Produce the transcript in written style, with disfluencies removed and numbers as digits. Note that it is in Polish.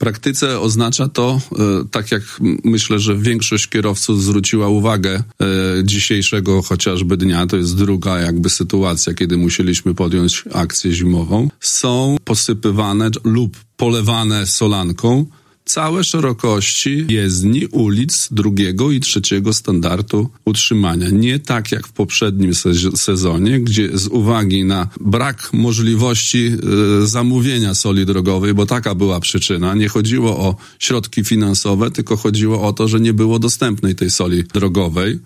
praktyce oznacza to, tak jak myślę, że większość kierowców zwróciła uwagę dzisiejszego chociażby dnia, to jest druga jakby sytuacja, kiedy musieliśmy podjąć akcję zimową, są posypywane lub polewane solanką całe szerokości jezdni, ulic drugiego i trzeciego standardu utrzymania. Nie tak jak w poprzednim sezonie, gdzie z uwagi na brak możliwości zamówienia soli drogowej, bo taka była przyczyna, nie chodziło o środki finansowe, tylko chodziło o to, że nie było dostępnej tej soli drogowej.